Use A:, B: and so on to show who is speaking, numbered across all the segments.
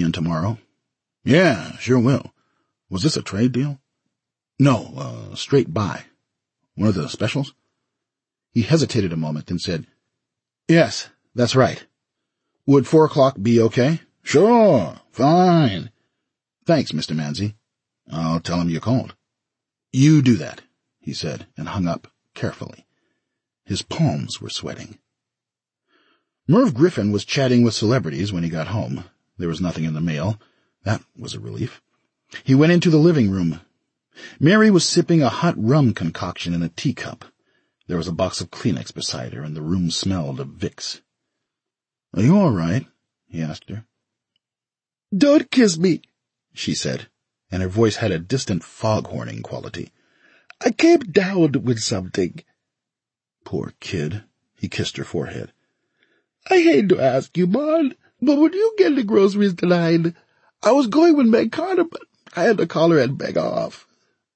A: in tomorrow?" "Yeah, sure will. Was this a trade deal?" "No, straight buy. One of the specials?" He hesitated a moment, then said, "Yes, that's right. Would 4 o'clock be okay?" "Sure, fine." "Thanks, Mr. Manzi. I'll tell him you called." "You do that," he said, and hung up carefully. His palms were sweating. Merv Griffin was chatting with celebrities when he got home. There was nothing in the mail. That was a relief. He went into the living room. Mary was sipping a hot rum concoction in a teacup. There was a box of Kleenex beside her, and the room smelled of Vicks. "Are you all right?" he asked her.
B: "Don't kiss me,"
A: she said, and her voice had a distant foghorning quality.
B: "I came down with something."
A: Poor kid. He kissed her forehead.
B: "I hate to ask you, Mon, but would you get the groceries tonight? I was going with Meg Carter, but I had to call her and beg off."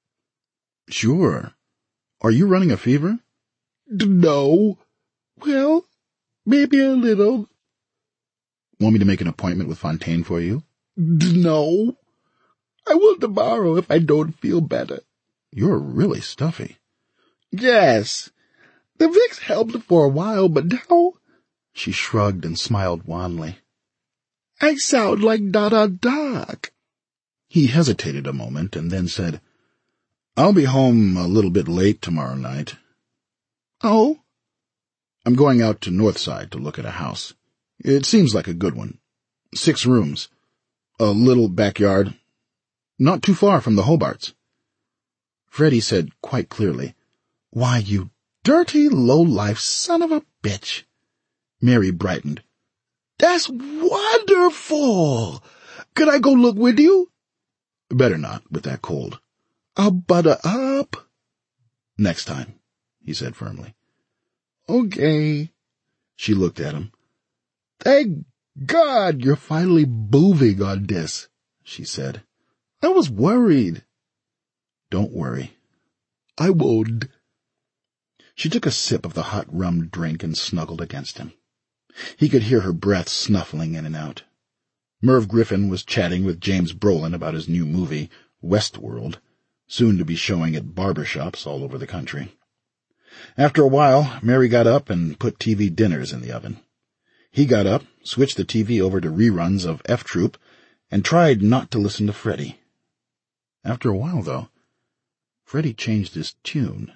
A: "Sure. Are you running a fever?"
B: "No. Well, maybe a little."
A: "Want me to make an appointment with Fontaine for you?"
B: "No. I will tomorrow if I don't feel better."
A: "You're really stuffy."
B: "Yes. The Vicks helped for a while, but now—"
A: She shrugged and smiled wanly.
B: "I sound like Donna Doc."
A: He hesitated a moment and then said, "I'll be home a little bit late tomorrow night."
B: "Oh?"
A: "I'm going out to Northside to look at a house. It seems like a good one. 6 rooms. A little backyard. Not too far from the Hobarts." Freddie said quite clearly, "Why, you dirty, low-life son of a bitch." Mary brightened.
B: "That's wonderful! Could I go look with you?"
A: "Better not, with that cold."
B: "I'll butter up."
A: "Next time," he said firmly.
B: "Okay."
A: She looked at him.
B: "Thank God you're finally moving on this," she said. "I was worried."
A: "Don't worry."
B: "I won't."
A: She took a sip of the hot rum drink and snuggled against him. He could hear her breath snuffling in and out. Merv Griffin was chatting with James Brolin about his new movie, Westworld, soon to be showing at barber shops all over the country. After a while, Mary got up and put TV dinners in the oven. He got up, switched the TV over to reruns of F Troop, and tried not to listen to Freddie. After a while, though, Freddie changed his tune.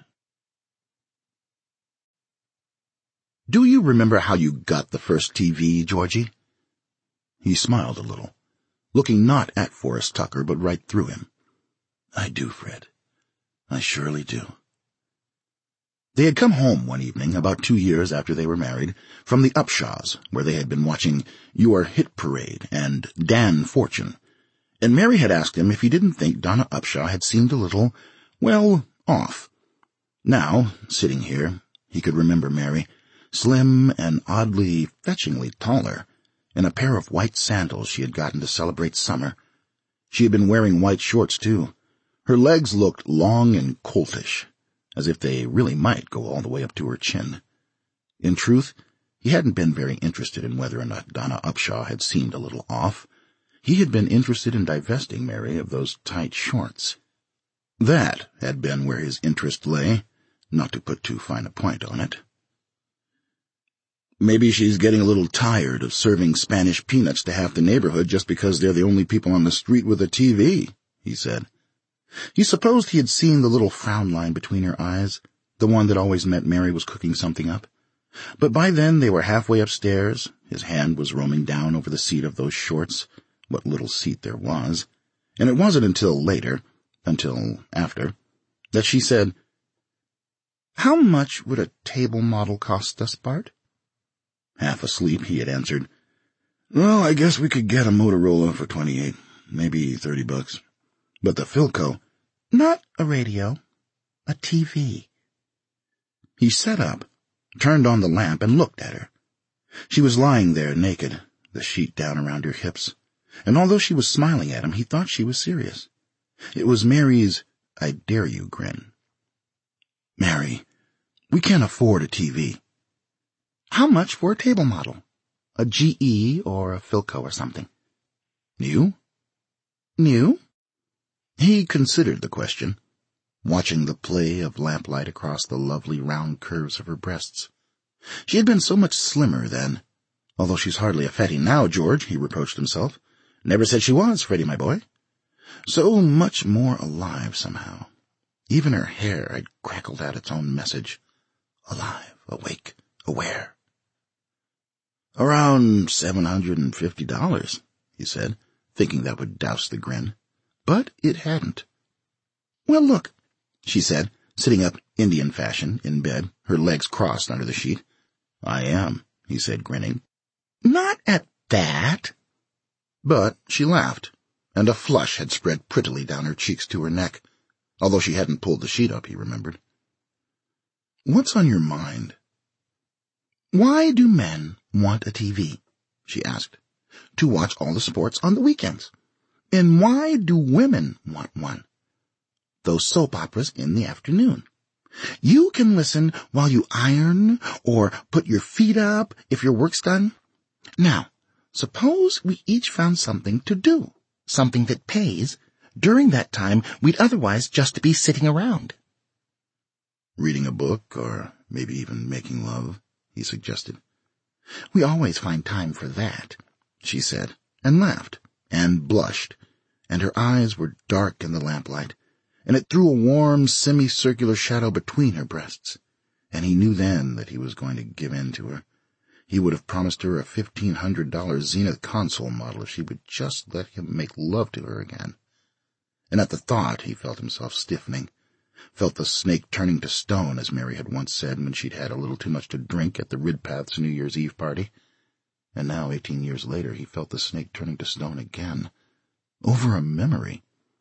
A: "Do you remember how you got the first TV, Georgie?" He smiled a little, looking not at Forrest Tucker, but right through him. "I do, Fred. I surely do." They had come home one evening, about 2 years after they were married, from the Upshaws, where they had been watching Your Hit Parade and Dan Fortune, and Mary had asked him if he didn't think Donna Upshaw had seemed a little, well, off. Now, sitting here, he could remember Mary, slim and oddly, fetchingly taller, in a pair of white sandals she had gotten to celebrate summer. She had been wearing white shorts, too. Her legs looked long and coltish, as if they really might go all the way up to her chin. In truth, he hadn't been very interested in whether or not Donna Upshaw had seemed a little off. He had been interested in divesting Mary of those tight shorts. That had been where his interest lay, not to put too fine a point on it. "Maybe she's getting a little tired of serving Spanish peanuts to half the neighborhood just because they're the only people on the street with a TV," he said. He supposed he had seen the little frown line between her eyes, the one that always meant Mary was cooking something up. But by then they were halfway upstairs. His hand was roaming down over the seat of those shorts, what little seat there was, and it wasn't until after, that she said, "How much would a table model cost us, Bart?" Half asleep, he had answered, "Well, I guess we could get a Motorola for 28, maybe $30. But the Philco—" "Not a radio, a TV." He sat up, turned on the lamp, and looked at her. She was lying there naked, the sheet down around her hips, and although she was smiling at him, he thought she was serious. It was Mary's "I dare you" grin. "Mary, we can't afford a TV." "How much for a table model? A GE or a Philco or something?" "You He considered the question, watching the play of lamplight across the lovely round curves of her breasts. She had been so much slimmer then. Although she's hardly a fatty now, George, he reproached himself. Never said she was, Freddie, my boy. So much more alive somehow. Even her hair had crackled out its own message. Alive, awake, aware. Around $750, he said, thinking that would douse the grin. But it hadn't. Well, look, she said, sitting up Indian fashion in bed, her legs crossed under the sheet. I am, he said, grinning. Not at that. But she laughed, and a flush had spread prettily down her cheeks to her neck, although she hadn't pulled the sheet up, he remembered. What's on your mind? Why do men want a TV? She asked. To watch all the sports on the weekends. And why do women want one? Those soap operas in the afternoon. You can listen while you iron or put your feet up if your work's done. Now, suppose we each found something to do, something that pays. During that time, we'd otherwise just be sitting around. Reading a book, or maybe even making love, he suggested. We always find time for that, she said, and laughed, and blushed, and her eyes were dark in the lamplight, and it threw a warm semicircular shadow between her breasts, and he knew then that he was going to give in to her. He would have promised her a $1,500 Zenith console model if she would just let him make love to her again. And at the thought he felt himself stiffening, felt the snake turning to stone, as Mary had once said when she'd had a little too much to drink at the Ridpath's New Year's Eve party. And now, 18 years later, he felt the snake turning to stone again, over a memory.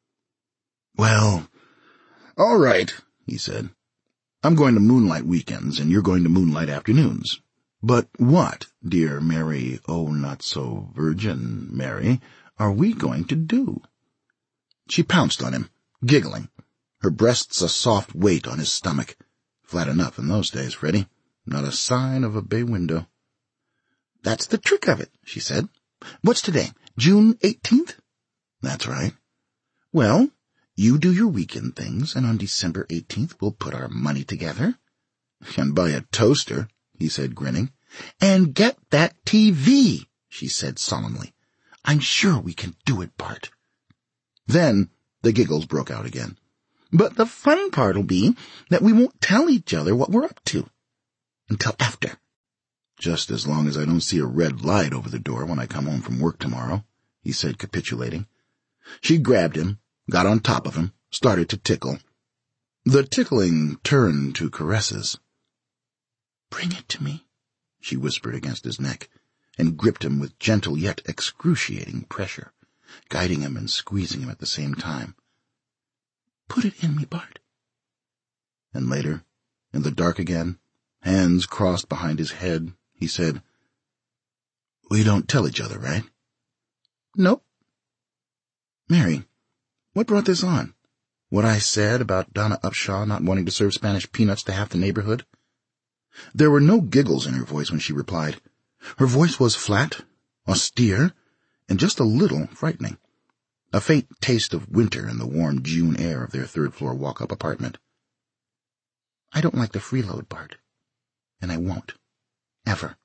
A: Well, all right, he said. I'm going to moonlight weekends, and you're going to moonlight afternoons. But what, dear Mary, oh, not so virgin Mary, are we going to do? She pounced on him, giggling, her breasts a soft weight on his stomach. Flat enough in those days, Freddie. Not a sign of a bay window. That's the trick of it, she said. What's today, June 18th? That's right. Well, you do your weekend things, and on December 18th we'll put our money together. And buy a toaster, he said, grinning. And get that TV, she said solemnly. I'm sure we can do it, Bart. Then the giggles broke out again. But the fun part'll be that we won't tell each other what we're up to until after. Just as long as I don't see a red light over the door when I come home from work tomorrow, he said, capitulating. She grabbed him, got on top of him, started to tickle. The tickling turned to caresses. Bring it to me, she whispered against his neck, and gripped him with gentle yet excruciating pressure, guiding him and squeezing him at the same time. Put it in me, Bart. And later, in the dark again, hands crossed behind his head, he said, We don't tell each other, right? Nope. Mary, what brought this on? What I said about Donna Upshaw not wanting to serve Spanish peanuts to half the neighborhood? There were no giggles in her voice when she replied. Her voice was flat, austere, and just a little frightening. A faint taste of winter in the warm June air of their third-floor walk-up apartment. I don't like the freeload, Bart. And I won't. Ever.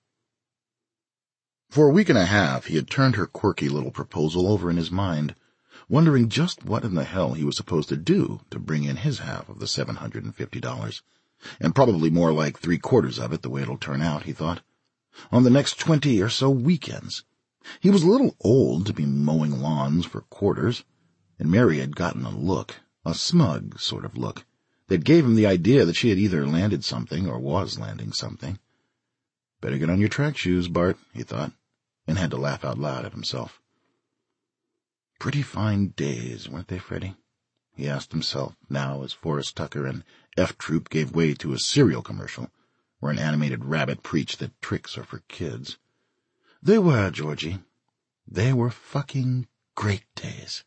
A: For a week and a half he had turned her quirky little proposal over in his mind, wondering just what in the hell he was supposed to do to bring in his half of the $750, and probably more like 3/4 of it the way it'll turn out, he thought, on the next 20 or so weekends. He was a little old to be mowing lawns for quarters, and Mary had gotten a look, a smug sort of look, that gave him the idea that she had either landed something or was landing something. Better get on your track shoes, Bart, he thought, and had to laugh out loud at himself. Pretty fine days, weren't they, Freddie? He asked himself, now as Forrest Tucker and F Troop gave way to a cereal commercial, where an animated rabbit preached that tricks are for kids. They were, Georgie. They were fucking great days.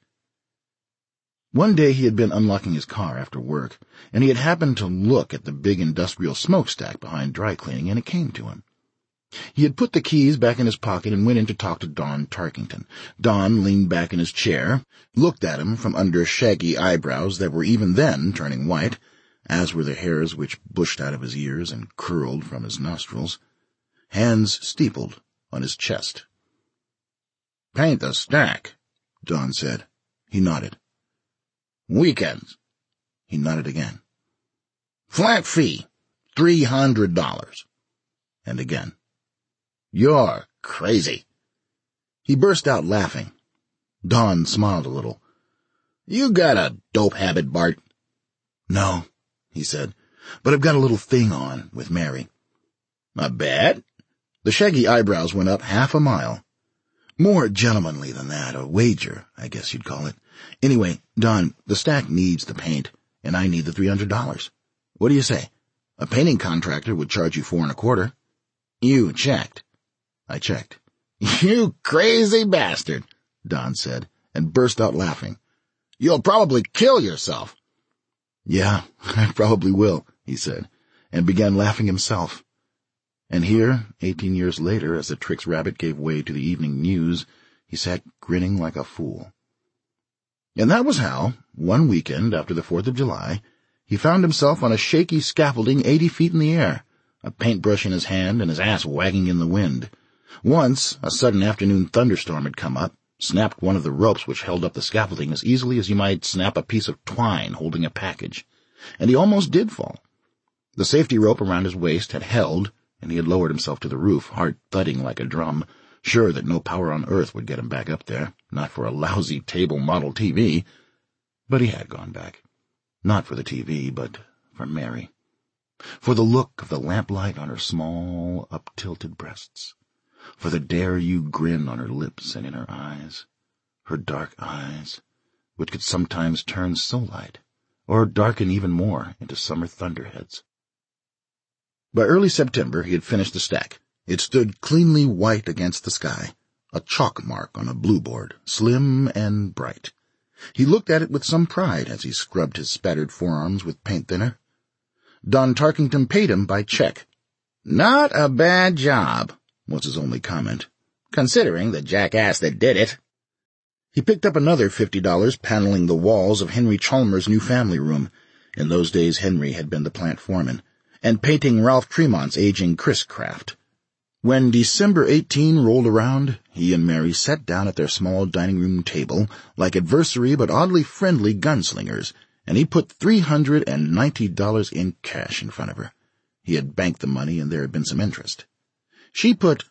A: One day he had been unlocking his car after work, and he had happened to look at the big industrial smokestack behind dry cleaning, and it came to him. He had put the keys back in his pocket and went in to talk to Don Tarkington. Don leaned back in his chair, looked at him from under shaggy eyebrows that were even then turning white, as were the hairs which bushed out of his ears and curled from his nostrils. Hands steepled on his chest. "Paint the stack," Don said. He nodded. "Weekends." He nodded again. "Flat fee, $300. And again. "You're crazy." He burst out laughing. Don smiled a little. "You got a dope habit, Bart." "No," he said, "but I've got a little thing on with Mary." "A bet?" The shaggy eyebrows went up half a mile. "More gentlemanly than that, a wager, I guess you'd call it. Anyway, Don, the stack needs the paint, and I need the $300. What do you say? A painting contractor would charge you $4.25. You checked." I checked. "You crazy bastard," Don said, and burst out laughing. "You'll probably kill yourself." "Yeah, I probably will," he said, and began laughing himself. And here, 18 years later, as the Trix Rabbit gave way to the evening news, he sat grinning like a fool. And that was how, one weekend after the 4th of July, he found himself on a shaky scaffolding 80 feet in the air, a paintbrush in his hand and his ass wagging in the wind. Once, a sudden afternoon thunderstorm had come up, snapped one of the ropes which held up the scaffolding as easily as you might snap a piece of twine holding a package, and he almost did fall. The safety rope around his waist had held, and he had lowered himself to the roof, heart thudding like a drum, sure that no power on earth would get him back up there, not for a lousy table model TV. But he had gone back. Not for the TV, but for Mary. For the look of the lamplight on her small, up-tilted breasts. For the dare-you grin on her lips and in her eyes. Her dark eyes, which could sometimes turn so light, or darken even more into summer thunderheads. By early September he had finished the stack. It stood cleanly white against the sky, a chalk mark on a blue board, slim and bright. He looked at it with some pride as he scrubbed his spattered forearms with paint thinner. Don Tarkington paid him by check. "Not a bad job," was his only comment, "considering the jackass that did it." He picked up another $50 paneling the walls of Henry Chalmers' new family room. In those days Henry had been the plant foreman, and painting Ralph Tremont's aging Chris craft. When December 18 rolled around, he and Mary sat down at their small dining-room table like adversary but oddly friendly gunslingers, and he put $390 in cash in front of her. He had banked the money, and there had been some interest. She put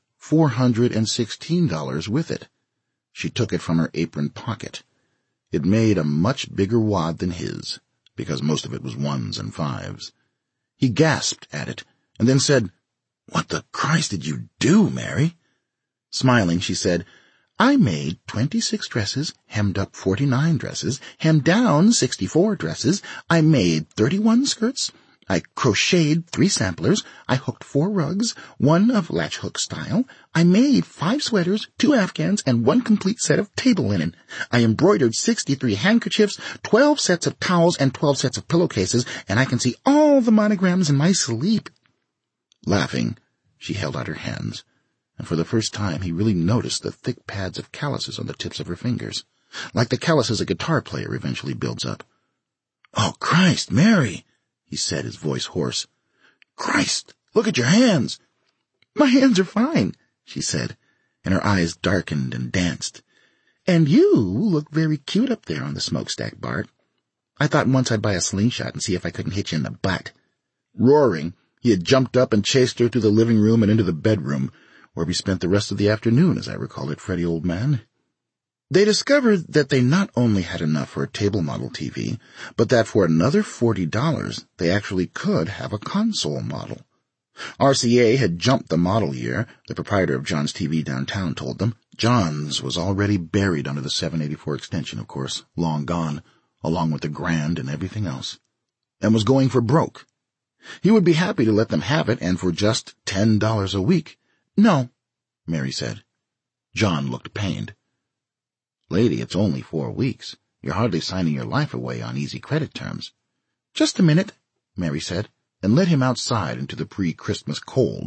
A: $416 with it. She took it from her apron pocket. It made a much bigger wad than his, because most of it was ones and fives. He gasped at it, and then said, "What the Christ did you do, Mary?" Smiling, she said, "I made 26 dresses, hemmed up 49 dresses, hemmed down 64 dresses. I made 31 skirts. I crocheted 3 samplers. I hooked 4 rugs, 1 of latch hook style. I made 5 sweaters, 2 afghans, and 1 complete set of table linen. I embroidered 63 handkerchiefs, 12 sets of towels, and 12 sets of pillowcases, and I can see all the monograms in my sleep." Laughing, she held out her hands, and for the first time he really noticed the thick pads of calluses on the tips of her fingers, like the calluses a guitar player eventually builds up. "Oh, Christ, Mary," he said, his voice hoarse. "Christ, look at your hands." "My hands are fine," she said, and her eyes darkened and danced. "And you look very cute up there on the smokestack, Bart. I thought once I'd buy a slingshot and see if I couldn't hit you in the butt." Roaring, he had jumped up and chased her through the living room and into the bedroom, where we spent the rest of the afternoon, as I recall it, Freddie, old man. They discovered that they not only had enough for a table model TV, but that for another $40 they actually could have a console model. RCA had jumped the model year, the proprietor of John's TV downtown told them. John's was already buried under the 784 extension, of course, long gone, along with the Grand and everything else, and was going for broke. He would be happy to let them have it, and for just $10 a week. "No," Mary said. John looked pained. "Lady, it's only 4 weeks. You're hardly signing your life away on easy credit terms." "Just a minute," Mary said, and led him outside into the pre-Christmas cold,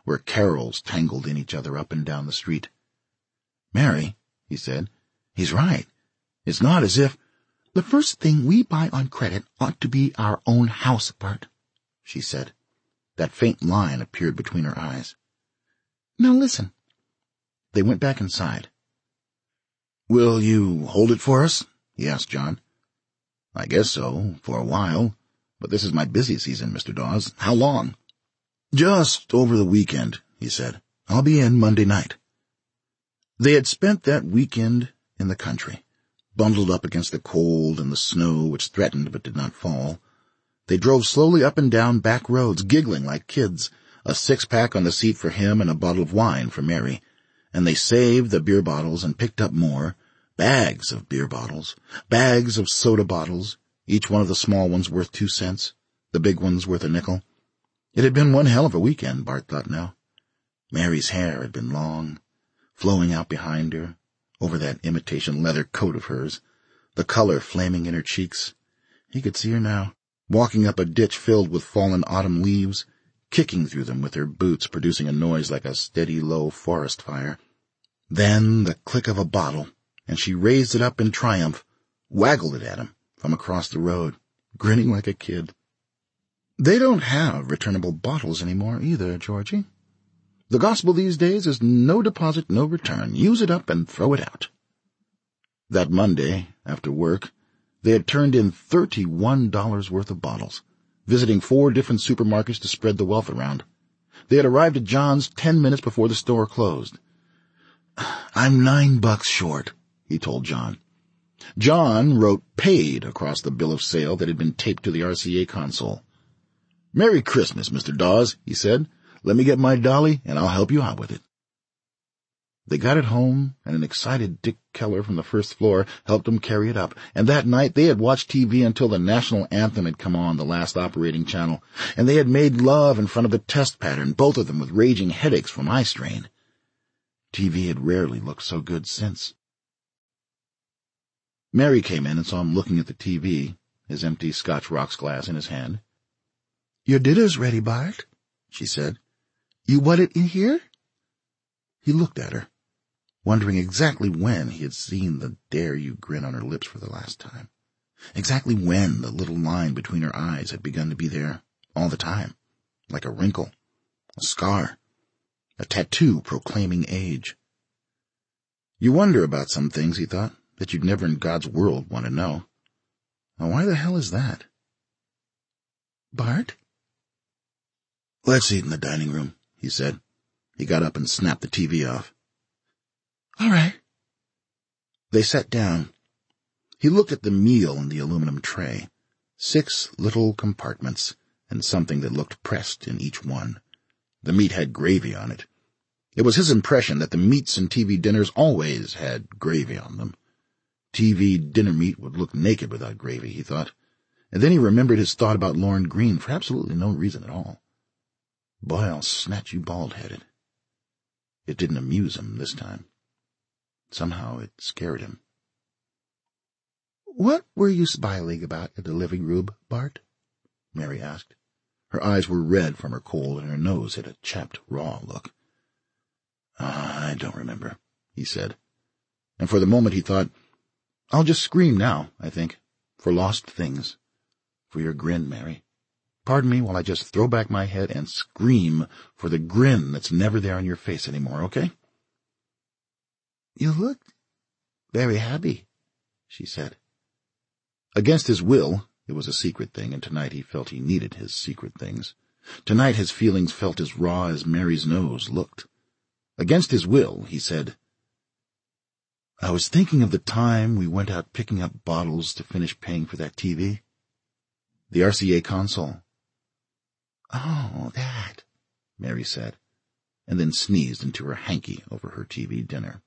A: where carols tangled in each other up and down the street. "Mary," he said, "he's right. It's not as if—"
B: "The first thing we buy on credit ought to be our own house, Bart," she said.
A: That faint line appeared between her eyes.
B: "Now listen."
A: They went back inside. "Will you hold it for us?" he asked John. "I guess so, for a while. But this is my busy season, Mr. Dawes. How long?" "Just over the weekend," he said. "I'll be in Monday night." They had spent that weekend in the country, bundled up against the cold and the snow which threatened but did not fall. They drove slowly up and down back roads, giggling like kids, a six-pack on the seat for him and a bottle of wine for Mary. And they saved the beer bottles and picked up more, bags of beer bottles, bags of soda bottles, each one of the small ones worth 2 cents, the big ones worth a nickel. It had been one hell of a weekend, Bart thought now. Mary's hair had been long, flowing out behind her, over that imitation leather coat of hers, the color flaming in her cheeks. He could see her now, walking up a ditch filled with fallen autumn leaves, kicking through them with her boots, producing a noise like a steady, low forest fire. Then the click of a bottle, and she raised it up in triumph, waggled it at him from across the road, grinning like a kid. "They don't have returnable bottles anymore either, Georgie. The gospel these days is no deposit, no return. Use it up and throw it out." That Monday, after work, they had turned in $31 worth of bottles, visiting 4 different supermarkets to spread the wealth around. They had arrived at John's 10 minutes before the store closed. "I'm $9 short," he told John. John wrote paid across the bill of sale that had been taped to the RCA console. "Merry Christmas, Mr. Dawes," he said. "Let me get my dolly, and I'll help you out with it." They got it home, and an excited Dick Keller from the first floor helped them carry it up, and that night they had watched TV until the national anthem had come on the last operating channel, and they had made love in front of the test pattern, both of them with raging headaches from eye strain. TV had rarely looked so good since. Mary came in and saw him looking at the TV, his empty Scotch rocks glass in his hand.
B: "Your dinner's ready, Bart," she said. "You want it in here?"
A: He looked at her, wondering exactly when he had seen the dare you grin on her lips for the last time, exactly when the little line between her eyes had begun to be there all the time, like a wrinkle, a scar, a tattoo proclaiming age. You wonder about some things, he thought, that you'd never in God's world want to know. Now, why the hell is that?
B: "Bart?"
A: "Let's eat in the dining room," he said. He got up and snapped the TV off.
B: "All right."
A: They sat down. He looked at the meal in the aluminum tray, 6 little compartments, and something that looked pressed in each one. The meat had gravy on it. It was his impression that the meats in TV dinners always had gravy on them. TV dinner meat would look naked without gravy, he thought, and then he remembered his thought about Lorne Greene for absolutely no reason at all. "Boy, I'll snatch you bald-headed." It didn't amuse him this time. Somehow it scared him.
B: "What were you smiling about in the living room, Bart?"
A: Mary asked. Her eyes were red from her cold, and her nose had a chapped, raw look. "I don't remember," he said. And for the moment he thought, "I'll just scream now, I think, for lost things. For your grin, Mary. Pardon me while I just throw back my head and scream for the grin that's never there on your face anymore, okay?"
B: "You look very happy," she said.
A: Against his will, it was a secret thing, and tonight he felt he needed his secret things. Tonight his feelings felt as raw as Mary's nose looked. Against his will, he said, "I was thinking of the time we went out picking up bottles to finish paying for that TV. The RCA console."
B: "Oh, that,"
A: Mary said, and then sneezed into her hanky over her TV dinner.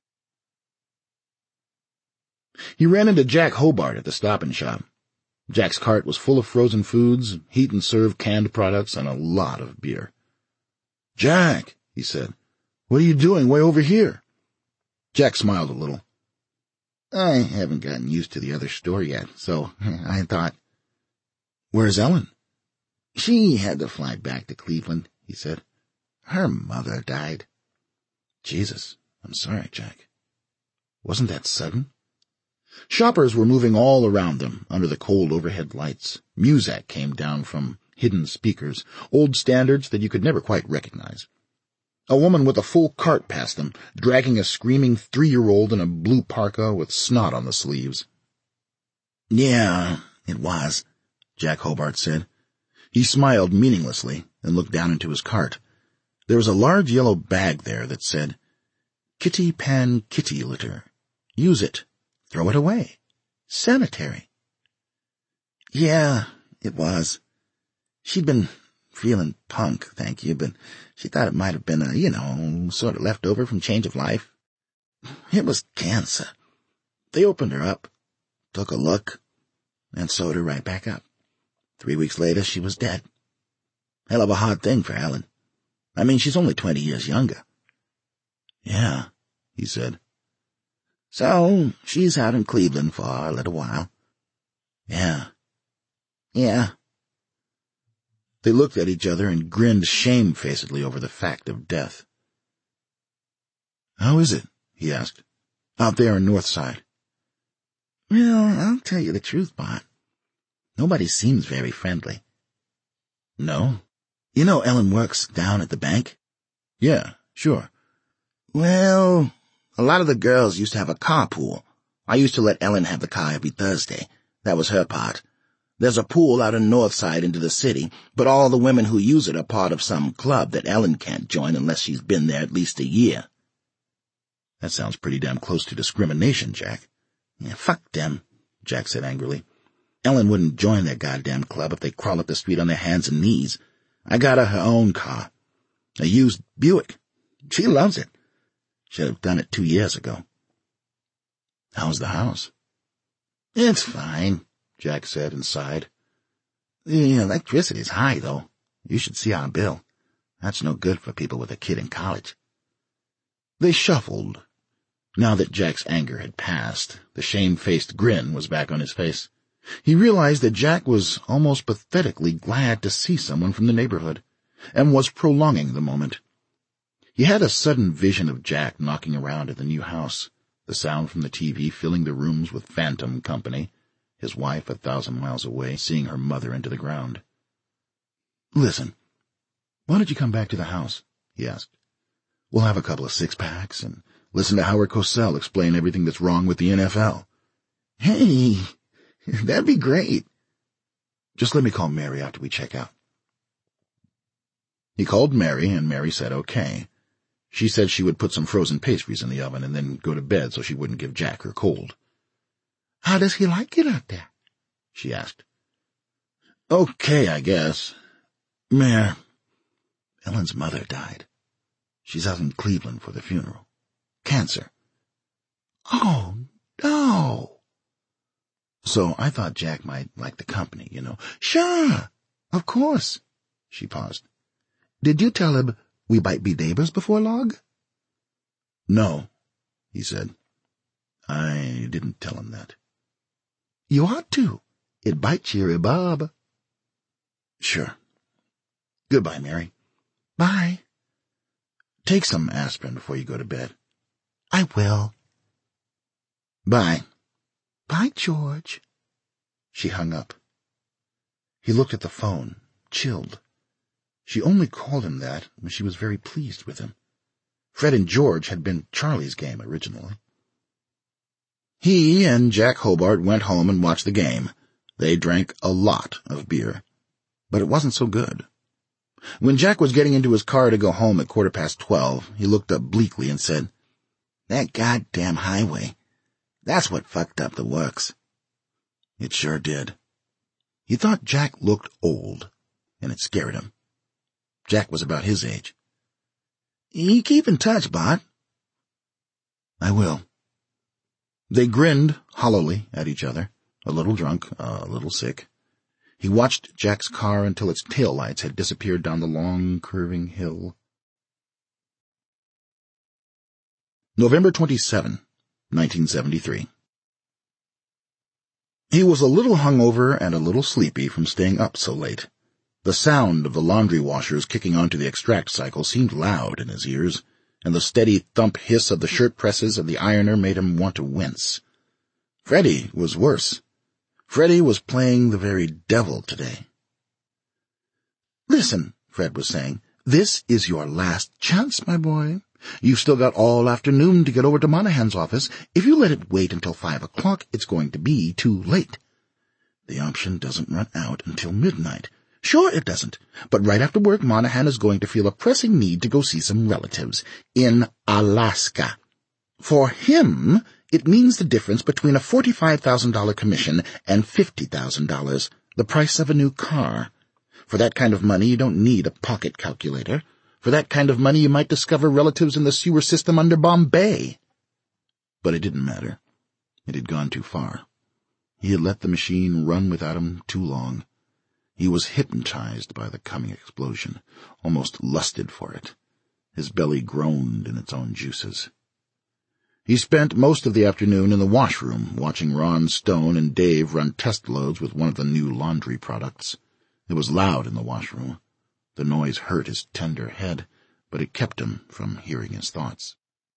A: He ran into Jack Hobart at the Stop and Shop. Jack's cart was full of frozen foods, heat-and-serve canned products, and a lot of beer. "Jack," he said, "what are you doing way over here?" Jack smiled a little.
B: "I haven't gotten used to the other store yet, so I thought—"
A: "Where's Ellen?"
B: "She had to fly back to Cleveland," he said.
A: Her mother died. Jesus, I'm sorry, Jack. Wasn't that sudden? Shoppers were moving all around them under the cold overhead lights. Muzak came down from hidden speakers, old standards that you could never quite recognize. A woman with a full cart passed them, dragging a screaming 3-year-old in a blue parka with snot on the sleeves. Yeah, it was, Jack Hobart said. He smiled meaninglessly and looked down into his cart. There was a large yellow bag there that said, Kitty Pan Kitty Litter. Use it. Throw it away. Sanitary. Yeah, it was. She'd been feeling punk, thank you, but she thought it might have been sort of leftover from change of life. It was cancer. They opened her up, took a look, and sewed her right back up. 3 weeks later, she was dead. Hell of a hard thing for Ellen. I mean, she's only 20 years younger. Yeah, he said. So, she's out in Cleveland for a little while. Yeah. They looked at each other and grinned shamefacedly over the fact of death. How is it? He asked. Out there in Northside. Well, I'll tell you the truth, Bart. Nobody seems very friendly. No? You know Ellen works down at the bank? Yeah, sure. Well, a lot of the girls used to have a carpool. I used to let Ellen have the car every Thursday. That was her part. There's a pool out in Northside into the city, but all the women who use it are part of some club that Ellen can't join unless she's been there at least a year. That sounds pretty damn close to discrimination, Jack. Yeah, fuck them, Jack said angrily. Ellen wouldn't join their goddamn club if they crawl up the street on their hands and knees. I got her own car. A used Buick. She loves it. Should have done it 2 years ago. How's the house? It's fine, Jack said and sighed. The electricity's high, though. You should see our bill. That's no good for people with a kid in college. They shuffled. Now that Jack's anger had passed, the shame-faced grin was back on his face. He realized that Jack was almost pathetically glad to see someone from the neighborhood, and was prolonging the moment. He had a sudden vision of Jack knocking around at the new house, the sound from the TV filling the rooms with phantom company, his wife 1,000 miles away, seeing her mother into the ground. Listen, why don't you come back to the house? He asked. We'll have a couple of six-packs and listen to Howard Cosell explain everything that's wrong with the NFL. Hey, that'd be great. Just let me call Mary after we check out. He called Mary, and Mary said okay. She said she would put some frozen pastries in the oven and then go to bed so she wouldn't give Jack her cold. How does he like it out there? She asked. Okay, I guess. Mare, Ellen's mother died. She's out in Cleveland for the funeral. Cancer. Oh, no. So I thought Jack might like the company, Sure, of course. She paused. Did you tell him we might be neighbors before long? No, he said. I didn't tell him that. You ought to. It might cheer him up. Sure. Goodbye, Mary. Bye. Take some aspirin before you go to bed. I will. Bye. Bye, George. She hung up. He looked at the phone, chilled. She only called him that when she was very pleased with him. Fred and George had been Charlie's game originally. He and Jack Hobart went home and watched the game. They drank a lot of beer. But it wasn't so good. When Jack was getting into his car to go home at 12:15, he looked up bleakly and said, That goddamn highway. That's what fucked up the works. It sure did. He thought Jack looked old, and it scared him. Jack was about his age. You keep in touch, Bart. I will. They grinned hollowly at each other, a little drunk, a little sick. He watched Jack's car until its taillights had disappeared down the long, curving hill. November 27, 1973. He was a little hungover and a little sleepy from staying up so late. The sound of the laundry washers kicking onto the extract cycle seemed loud in his ears, and the steady thump hiss of the shirt presses and the ironer made him want to wince. Freddie was worse. Freddie was playing the very devil today. "Listen," Fred was saying, "this is your last chance, my boy. You've still got all afternoon to get over to Monahan's office. If you let it wait until 5 o'clock, it's going to be too late. The option doesn't run out until midnight. Sure it doesn't, but right after work, Monahan is going to feel a pressing need to go see some relatives in Alaska. For him, it means the difference between a $45,000 commission and $50,000, the price of a new car. For that kind of money, you don't need a pocket calculator. For that kind of money, you might discover relatives in the sewer system under Bombay." But it didn't matter. It had gone too far. He had let the machine run without him too long. He was hypnotized by the coming explosion, almost lusted for it. His belly groaned in its own juices. He spent most of the afternoon in the washroom, watching Ron Stone and Dave run test loads with one of the new laundry products. It was loud in the washroom. The noise hurt his tender head, but it kept him from hearing his thoughts.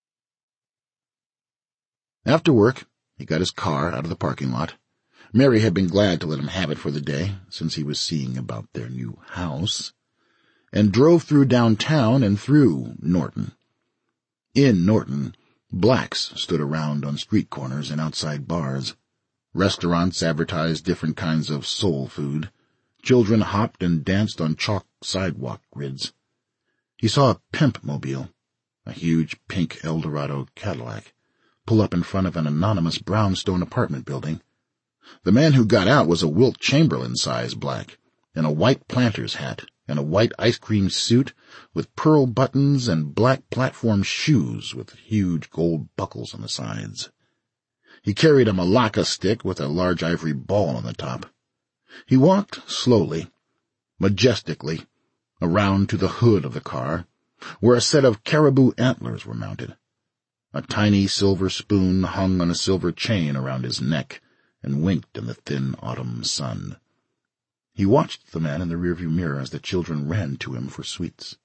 A: After work, he got his car out of the parking lot. Mary had been glad to let him have it for the day, since he was seeing about their new house, and drove through downtown and through Norton. In Norton, blacks stood around on street corners and outside bars. Restaurants advertised different kinds of soul food. Children hopped and danced on chalk sidewalk grids. He saw a pimp mobile, a huge pink Eldorado Cadillac, pull up in front of an anonymous brownstone apartment building. The man who got out was a Wilt Chamberlain-size black, in a white planter's hat and a white ice cream suit with pearl buttons and black platform shoes with huge gold buckles on the sides. He carried a Malacca stick with a large ivory ball on the top. He walked slowly, majestically, around to the hood of the car, where a set of caribou antlers were mounted. A tiny silver spoon hung on a silver chain around his neck and winked in the thin autumn sun. He watched the man in the rearview mirror as the children ran to him for sweets.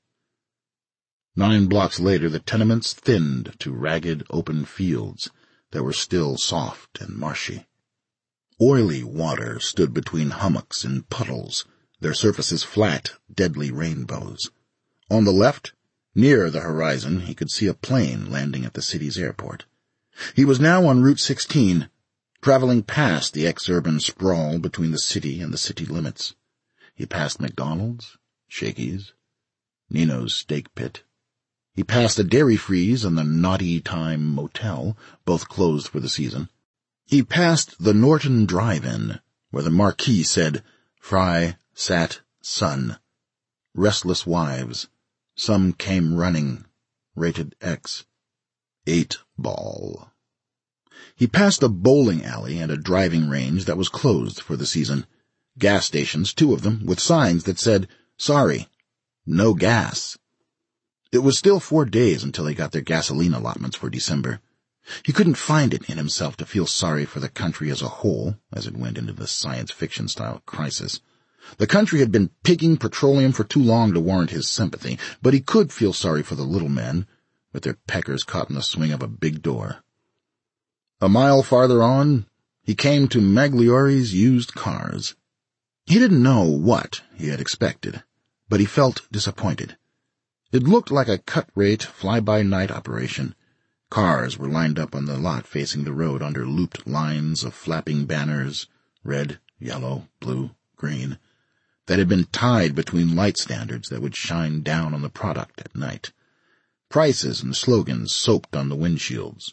A: 9 blocks later, the tenements thinned to ragged open fields that were still soft and marshy. Oily water stood between hummocks and puddles, their surfaces flat, deadly rainbows. On the left, near the horizon, he could see a plane landing at the city's airport. He was now on Route 16, traveling past the ex-urban sprawl between the city and the city limits. He passed McDonald's, Shakey's, Nino's Steak Pit. He passed the Dairy Freeze and the Naughty Time Motel, both closed for the season. He passed the Norton Drive-In, where the marquee said, "Fry, Sat, Son. Restless Wives. Some Came Running. Rated X. 8 Ball." He passed a bowling alley and a driving range that was closed for the season. Gas stations, 2 of them, with signs that said, "Sorry, no gas." It was still 4 days until they got their gasoline allotments for December. He couldn't find it in himself to feel sorry for the country as a whole, as it went into the science fiction-style crisis. The country had been pigging petroleum for too long to warrant his sympathy, but he could feel sorry for the little men, with their peckers caught in the swing of a big door. A mile farther on, he came to Magliori's used cars. He didn't know what he had expected, but he felt disappointed. It looked like a cut-rate, fly-by-night operation. Cars were lined up on the lot facing the road under looped lines of flapping banners, red, yellow, blue, green, that had been tied between light standards that would shine down on the product at night. Prices and slogans soaped on the windshields.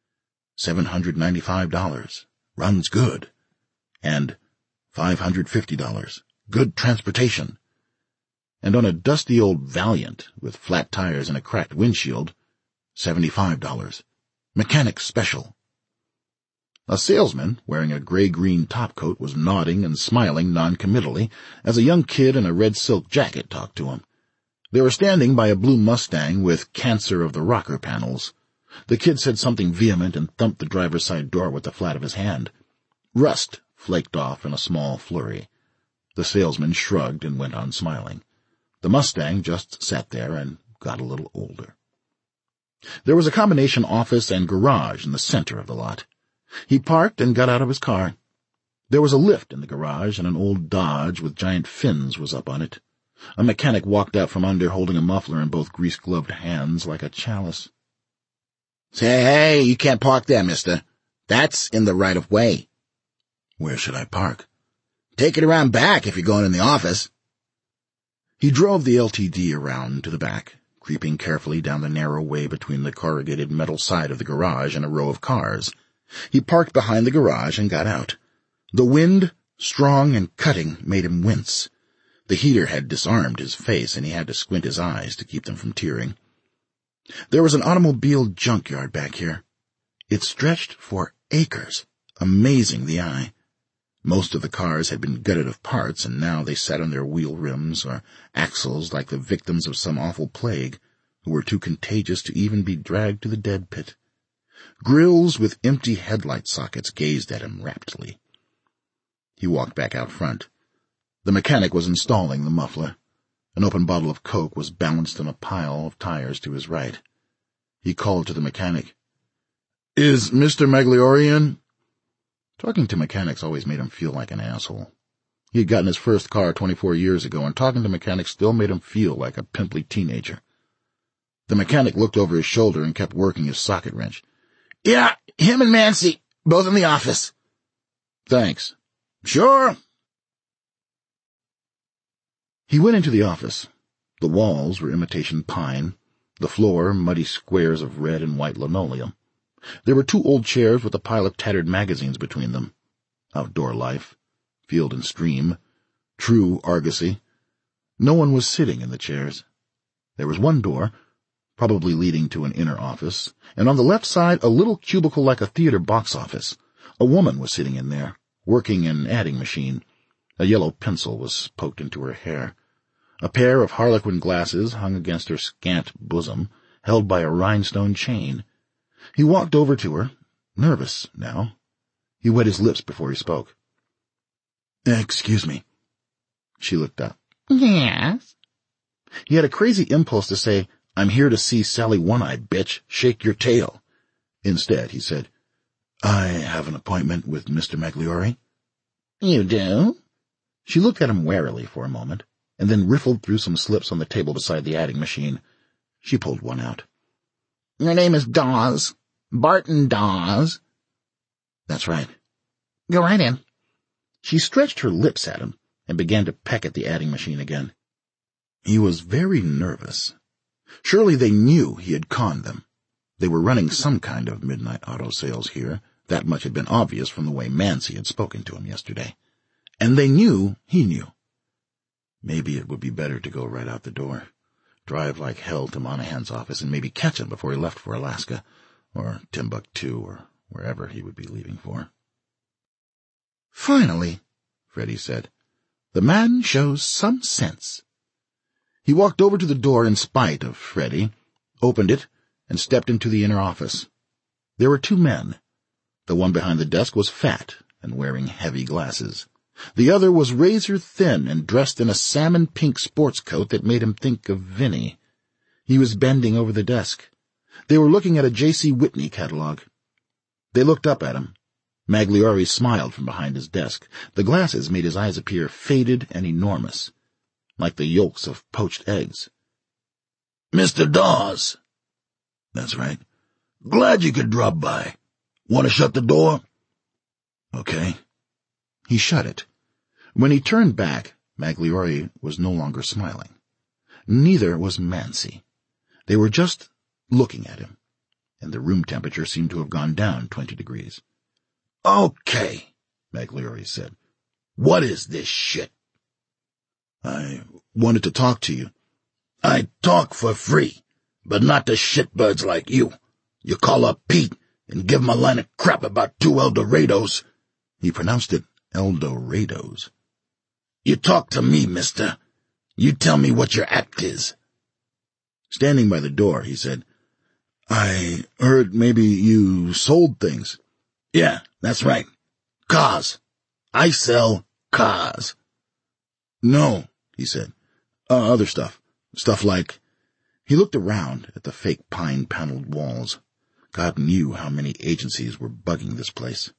A: $795, runs good, and $550, good transportation. And on a dusty old Valiant with flat tires and a cracked windshield, $75, mechanic special. A salesman, wearing a gray-green topcoat, was nodding and smiling noncommittally as a young kid in a red silk jacket talked to him. They were standing by a blue Mustang with cancer of the rocker panels. The kid said something vehement and thumped the driver's side door with the flat of his hand. Rust flaked off in a small flurry. The salesman shrugged and went on smiling. The Mustang just sat there and got a little older. There was a combination office and garage in the center of the lot. He parked and got out of his car. There was a lift in the garage, and an old Dodge with giant fins was up on it. A mechanic walked out from under, holding a muffler in both grease-gloved hands like a chalice.
C: "Say, hey, you can't park there, mister. That's in the right-of-way."
A: "Where should I park?"
C: "Take it around back if you're going in the office."
A: He drove the LTD around to the back, creeping carefully down the narrow way between the corrugated metal side of the garage and a row of cars. He parked behind the garage and got out. The wind, strong and cutting, made him wince. The heater had disarmed his face, and he had to squint his eyes to keep them from tearing. There was an automobile junkyard back here. It stretched for acres, amazing the eye. Most of the cars had been gutted of parts, and now they sat on their wheel rims or axles like the victims of some awful plague, who were too contagious to even be dragged to the dead pit. Grills with empty headlight sockets gazed at him raptly. He walked back out front. The mechanic was installing the muffler. An open bottle of Coke was balanced on a pile of tires to his right. He called to the mechanic. "Is Mr. Magliore in?" Talking to mechanics always made him feel like an asshole. He had gotten his first car 24 years ago, and talking to mechanics still made him feel like a pimply teenager. The mechanic looked over his shoulder and kept working his socket wrench.
C: "Yeah, him and Mancy, both in the office."
A: "Thanks."
C: "Sure."
A: He went into the office. The walls were imitation pine, the floor muddy squares of red and white linoleum. There were 2 old chairs with a pile of tattered magazines between them. Outdoor Life, Field and Stream, True Argosy. No one was sitting in the chairs. There was one door, probably leading to an inner office, and on the left side a little cubicle like a theater box office. A woman was sitting in there, working an adding machine. A yellow pencil was poked into her hair. A pair of harlequin glasses hung against her scant bosom, held by a rhinestone chain. He walked over to her, nervous now. He wet his lips before he spoke. "Excuse me." She looked up.
C: "Yes?"
A: He had a crazy impulse to say, "I'm here to see Sally One-Eye, bitch. Shake your tail." Instead, he said, "I have an appointment with Mr. Magliore."
C: "You do?"
A: She looked at him warily for a moment, and then riffled through some slips on the table beside the adding machine. She pulled one out.
C: "Your name is Dawes. Barton Dawes."
A: "That's right."
C: "Go right in."
A: She stretched her lips at him and began to peck at the adding machine again. He was very nervous. Surely they knew he had conned them. They were running some kind of midnight auto sales here. That much had been obvious from the way Mancy had spoken to him yesterday. And they knew he knew. Maybe it would be better to go right out the door, drive like hell to Monahan's office, and maybe catch him before he left for Alaska, or Timbuktu, or wherever he would be leaving for. "Finally," Freddie said, "the man shows some sense." He walked over to the door in spite of Freddie, opened it, and stepped into the inner office. There were 2 men. The one behind the desk was fat and wearing heavy glasses. The other was razor-thin and dressed in a salmon-pink sports coat that made him think of Vinny. He was bending over the desk. They were looking at a J.C. Whitney catalog. They looked up at him. Magliore smiled from behind his desk. The glasses made his eyes appear faded and enormous, like the yolks of poached eggs.
B: "Mr. Dawes."
A: "That's right."
B: "Glad you could drop by. Want to shut the door?"
A: "Okay." He shut it. When he turned back, Magliore was no longer smiling. Neither was Mancy. They were just looking at him, and the room temperature seemed to have gone down 20 degrees.
B: "Okay," Magliore said. "What is this shit?"
A: "I wanted to talk to you."
B: "I talk for free, but not to shitbirds like you. You call up Pete and give him a line of crap about 2 Eldorados."
A: He pronounced it Eldorados.
B: "You talk to me, mister. You tell me what your act is."
A: Standing by the door, he said, "I heard maybe you sold things."
B: "Yeah, that's right. Cars. I sell cars."
A: No, he said. Other stuff. Stuff like... He looked around at the fake pine-paneled walls. God knew how many agencies were bugging this place.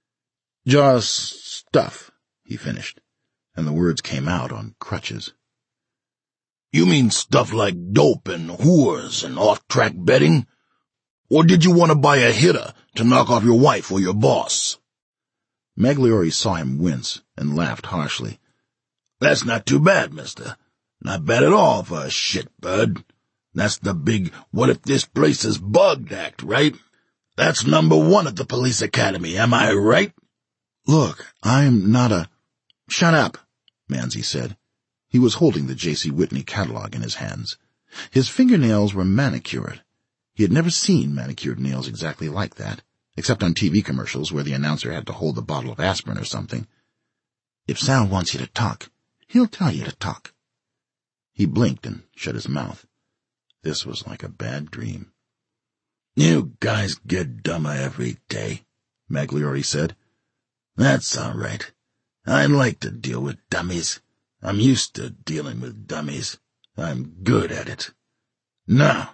A: Just stuff, he finished, and the words came out on crutches. You mean stuff like dope and whores and off-track betting? Or did you want to buy a hitter to knock off your wife or your boss? Magliore saw him wince and laughed harshly. That's not too bad, mister. Not bad at all for a shitbird. That's the big what if this place is bugged act, right? That's number 1 at the police academy, am I right? Look, I'm not a... Shut up, Manzi said. He was holding the J.C. Whitney catalog in his hands. His fingernails were manicured. He had never seen manicured nails exactly like that, except on TV commercials where the announcer had to hold a bottle of aspirin or something. If Sal wants you to talk, he'll tell you to talk. He blinked and shut his mouth. This was like a bad dream. You guys get dumber every day, Magliore said. That's all right. I like to deal with dummies. I'm used to dealing with dummies. I'm good at it. Now,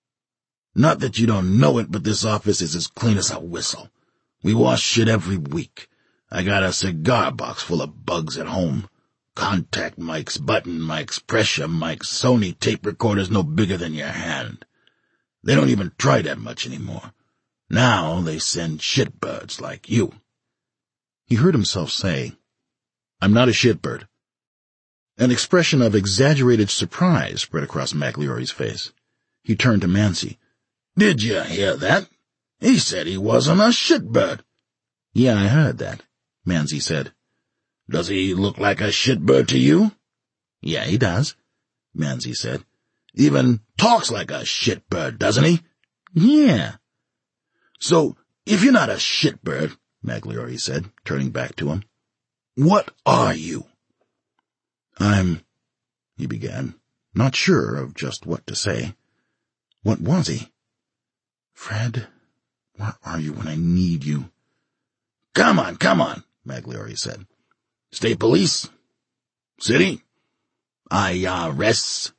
A: not that you don't know it, but this office is as clean as a whistle. We wash shit every week. I got a cigar box full of bugs at home. Contact mics, button mics, pressure mics, Sony tape recorders no bigger than your hand. They don't even try that much anymore. Now they send shitbirds like you. He heard himself say, I'm not a shitbird. An expression of exaggerated surprise spread across Magliore's face. He turned to Manzi. Did you hear that? He said he wasn't a shitbird. Yeah, I heard that, Manzi said. Does he look like a shitbird to you? Yeah, he does, Manzi said. Even talks like a shitbird, doesn't he? Yeah. So, if you're not a shitbird, Magliore said, turning back to him, what are you? He began, not sure of just what to say. What was he? Fred, where are you when I need you? Come on, Magliore said. State police? City? IRS?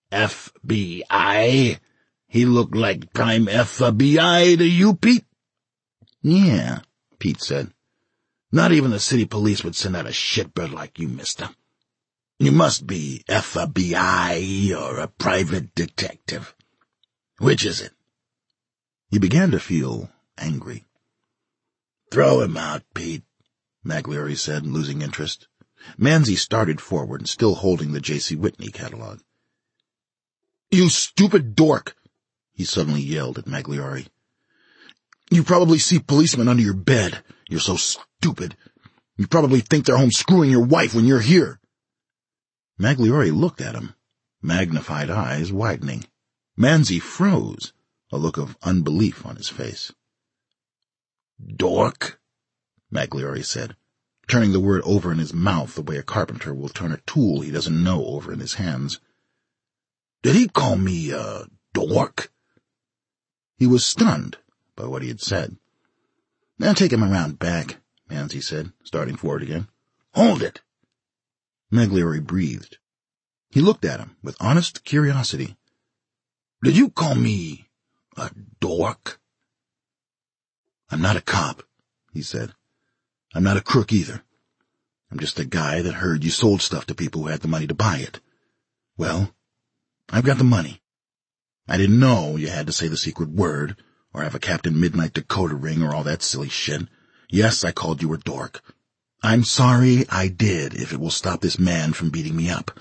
A: FBI? He looked like prime FBI to you, Pete? Yeah, Pete said. Not even the city police would send out a shitbird like you, mister. You must be FBI or a private detective. Which is it? He began to feel angry. Throw him out, Pete, Magliore said, losing interest. Manzi started forward, still holding the J.C. Whitney catalog. You stupid dork, he suddenly yelled at Magliore. You probably see policemen under your bed. You're so stupid. You probably think they're home screwing your wife when you're here. Magliore looked at him, magnified eyes widening. Manzi froze, a look of unbelief on his face. Dork, Magliore said, turning the word over in his mouth the way a carpenter will turn a tool he doesn't know over in his hands. Did he call me a dork? He was stunned by what he had said. Now take him around back, Manzi said, starting forward again. Hold it. Magliore breathed. He looked at him with honest curiosity. Did you call me a dork? I'm not a cop, he said. I'm not a crook either. I'm just a guy that heard you sold stuff to people who had the money to buy it. Well, I've got the money. I didn't know you had to say the secret word, or have a Captain Midnight decoder ring, or all that silly shit. Yes, I called you a dork. I'm sorry I did, if it will stop this man from beating me up.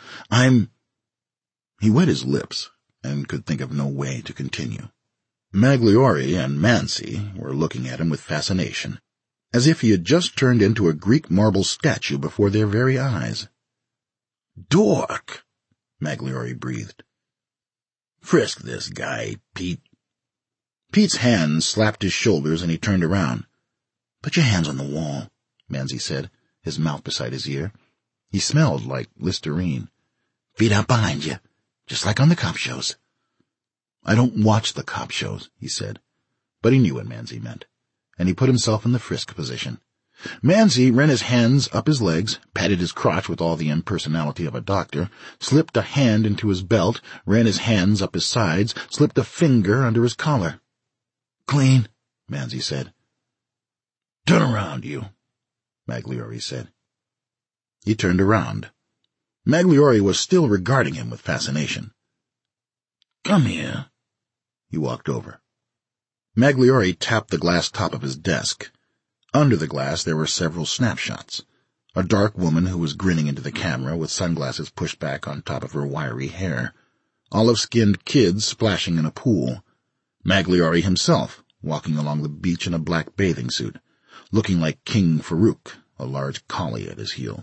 A: He wet his lips, and could think of no way to continue. Magliore and Manzi were looking at him with fascination, as if he had just turned into a Greek marble statue before their very eyes. Dork, Magliore breathed. Frisk this guy, Pete. Pete's hands slapped his shoulders and he turned around. Put your hands on the wall, Manzi said, his mouth beside his ear. He smelled like Listerine. Feet out behind you, just like on the cop shows. I don't watch the cop shows, he said, but he knew what Manzi meant, and he put himself in the frisk position. Manzi ran his hands up his legs, patted his crotch with all the impersonality of a doctor, slipped a hand into his belt, ran his hands up his sides, slipped a finger under his collar. "Clean," Manzi said. "Turn around, you," Magliore said. He turned around. Magliore was still regarding him with fascination. "Come here." He walked over. Magliore tapped the glass top of his desk. Under the glass there were several snapshots. A dark woman who was grinning into the camera with sunglasses pushed back on top of her wiry hair. Olive-skinned kids splashing in a pool. Magliore himself, walking along the beach in a black bathing suit, looking like King Farouk, a large collie at his heel.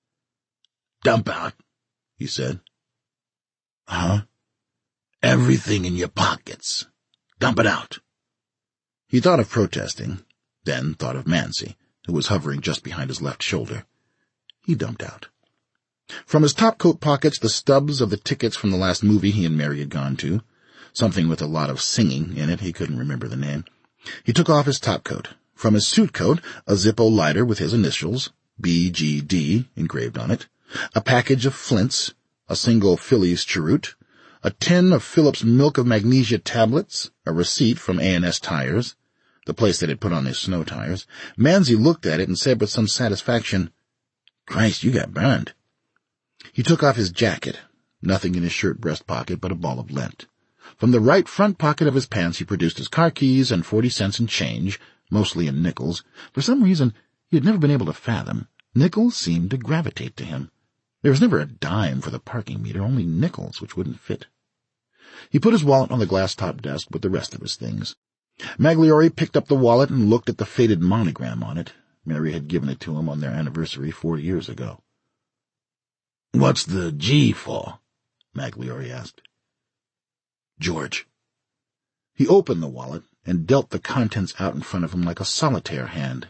A: "Dump out," he said. "Huh?" "Everything in your pockets. Dump it out." He thought of protesting, then thought of Manzi, who was hovering just behind his left shoulder. He dumped out. From his top-coat pockets the stubs of the tickets from the last movie he and Mary had gone to, something with a lot of singing in it, he couldn't remember the name. He took off his topcoat. From his suit coat, a Zippo lighter with his initials, BGD, engraved on it, a package of flints, a single Phillies cheroot, a tin of Phillips Milk of Magnesia tablets, a receipt from A&S Tires, the place that had put on his snow tires. Manzi looked at it and said with some satisfaction, "Christ, you got burned." He took off his jacket, nothing in his shirt breast pocket but a ball of lint. From the right front pocket of his pants he produced his car keys and 40 cents in change, mostly in nickels. For some reason he had never been able to fathom. Nickels seemed to gravitate to him. There was never a dime for the parking meter, only nickels which wouldn't fit. He put his wallet on the glass-top desk with the rest of his things. Magliore picked up the wallet and looked at the faded monogram on it. Mary had given it to him on their anniversary 4 years ago. "What's the G for?" Magliore asked. "George." He opened the wallet and dealt the contents out in front of him like a solitaire hand.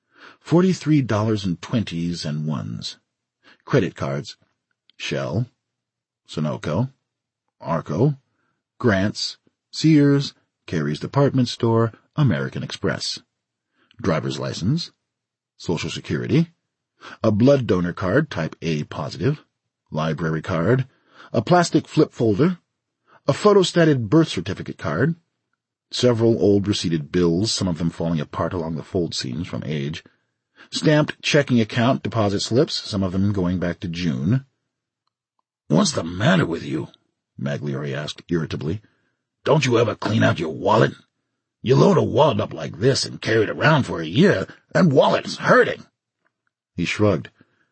A: $43.20 and ones. Credit cards. Shell, Sunoco, Arco, Grants, Sears, Carey's Department Store, American Express. Driver's license, Social Security, a blood donor card type A positive, library card, a plastic flip folder, a photostated birth certificate card, several old receipted bills, some of them falling apart along the fold seams from age, stamped checking account deposit slips, some of them going back to June. "What's the matter with you?" Magliore asked irritably. "Don't you ever clean out your wallet? You load a wallet up like this and carry it around for a year, that wallet's hurting." He shrugged.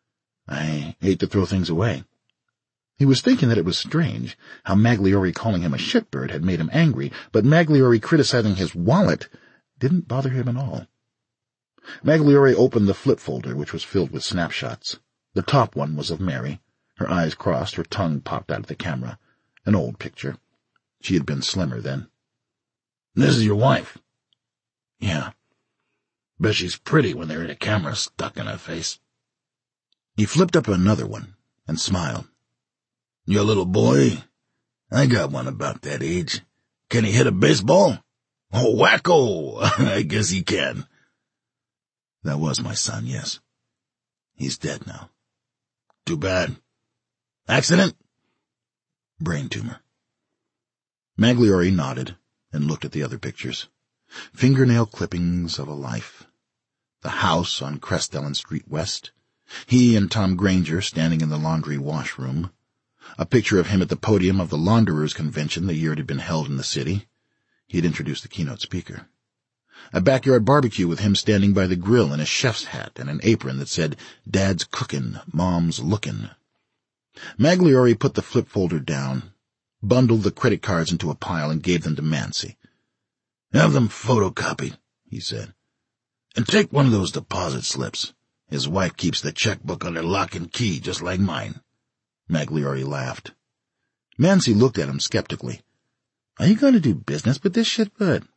A: "I hate to throw things away." He was thinking that it was strange how Magliore calling him a shitbird had made him angry, but Magliore criticizing his wallet didn't bother him at all. Magliore opened the flip folder, which was filled with snapshots. The top one was of Mary. Her eyes crossed, her tongue popped out of the camera. An old picture. She had been slimmer then. "This is your wife?" "Yeah." "Bet she's pretty when there ain't a camera stuck in her face." He flipped up another one and smiled. "Your little boy? I got one about that age. Can he hit a baseball? Oh, wacko! I guess he can." "That was my son, yes. He's dead now." "Too bad. Accident?" "Brain tumor." Magliore nodded and looked at the other pictures. Fingernail clippings of a life. The house on Crestellen Street West. He and Tom Granger standing in the laundry washroom. A picture of him at the podium of the Launderers' Convention the year it had been held in the city. He had introduced the keynote speaker. A backyard barbecue with him standing by the grill in a chef's hat and an apron that said, "Dad's cookin', Mom's lookin'." Magliore put the flip folder down, bundled the credit cards into a pile, and gave them to Manzi. "Have them photocopied," he said. "And take one of those deposit slips. His wife keeps the checkbook under lock and key, just like mine." Magliore laughed. Manzi looked at him skeptically. "Are you going to do business with this shitbird?"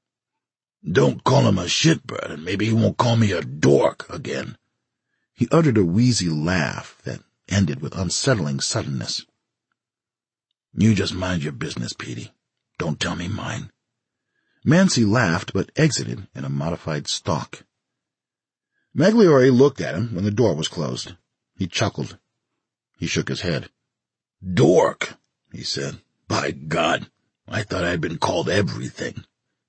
A: "Don't call him a shitbird, and maybe he won't call me a dork again." He uttered a wheezy laugh that ended with unsettling suddenness. "You just mind your business, Petey. Don't tell me mine." Manzi laughed, but exited in a modified stalk. Magliore looked at him when the door was closed. He chuckled. He shook his head. "Dork," he said. "By God, I thought I'd been called everything."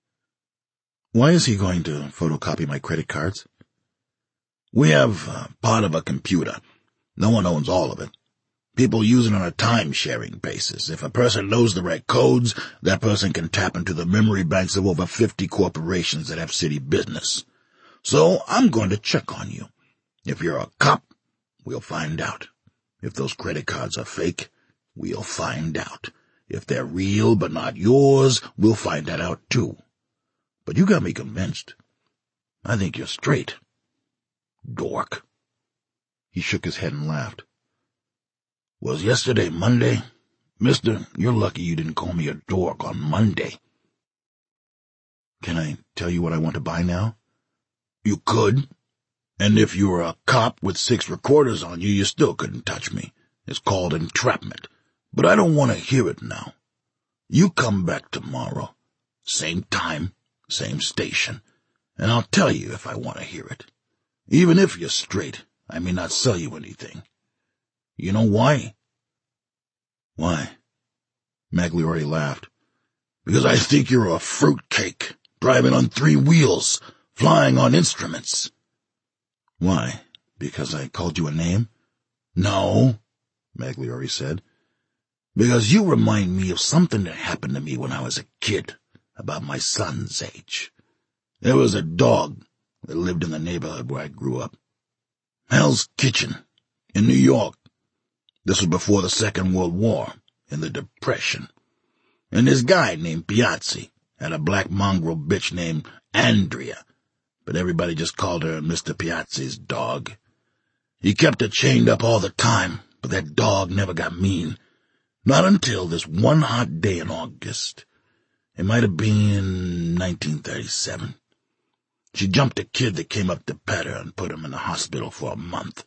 A: "Why is he going to photocopy my credit cards?" "We have part of a computer. No one owns all of it. People use it on a time-sharing basis. If a person knows the right codes, that person can tap into the memory banks of over 50 corporations that have city business. So I'm going to check on you. If you're a cop, we'll find out. If those credit cards are fake, we'll find out. If they're real but not yours, we'll find that out too. But you got me convinced. I think you're straight. Dork." He shook his head and laughed. "Was yesterday Monday? Mister, you're lucky you didn't call me a dork on Monday." "Can I tell you what I want to buy now?" "You could. And if you were a cop with 6 recorders on you, you still couldn't touch me. It's called entrapment. But I don't want to hear it now. You come back tomorrow. Same time, same station. And I'll tell you if I want to hear it. Even if you're straight, I may not sell you anything. You know why?" "Why?" Magliore laughed. "Because I think you're a fruitcake, driving on 3 wheels, flying on instruments." "Why? Because I called you a name?" "No," Magliore said. "Because you remind me of something that happened to me when I was a kid, about my son's age. There was a dog that lived in the neighborhood where I grew up. Hell's Kitchen, in New York. This was before the Second World War, in the Depression. And this guy named Piazzi had a black mongrel bitch named Andrea, but everybody just called her Mr. Piazzi's dog. He kept her chained up all the time, but that dog never got mean. Not until this one hot day in August. It might have been 1937. She jumped a kid that came up to pet her and put him in the hospital for a month.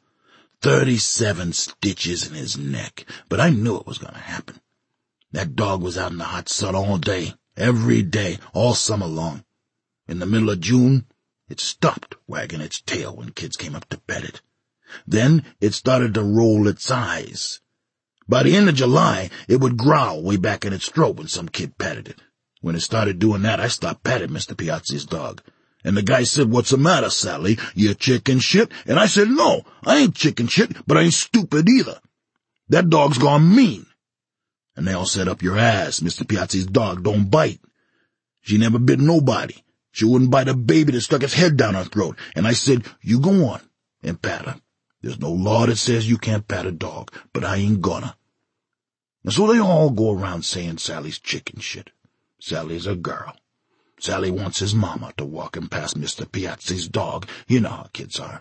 A: 37 stitches in his neck, but I knew it was going to happen. That dog was out in the hot sun all day, every day, all summer long. In the middle of June, it stopped wagging its tail when kids came up to pet it. Then it started to roll its eyes. By the end of July, it would growl way back in its throat when some kid petted it. When it started doing that, I stopped petting Mr. Piazzi's dog. And the guy said, "What's the matter, Sally? You chicken shit?" And I said, "No, I ain't chicken shit, but I ain't stupid either. That dog's gone mean." And they all said, "Up your ass, Mr. Piazzi's dog don't bite." She never bit nobody. She wouldn't bite a baby that stuck its head down her throat. And I said, "You go on and pat her. There's no law that says you can't pat a dog, but I ain't gonna." And so they all go around saying Sally's chicken shit. Sally's a girl. Sally wants his mama to walk him past Mr. Piazzi's dog. You know how kids are.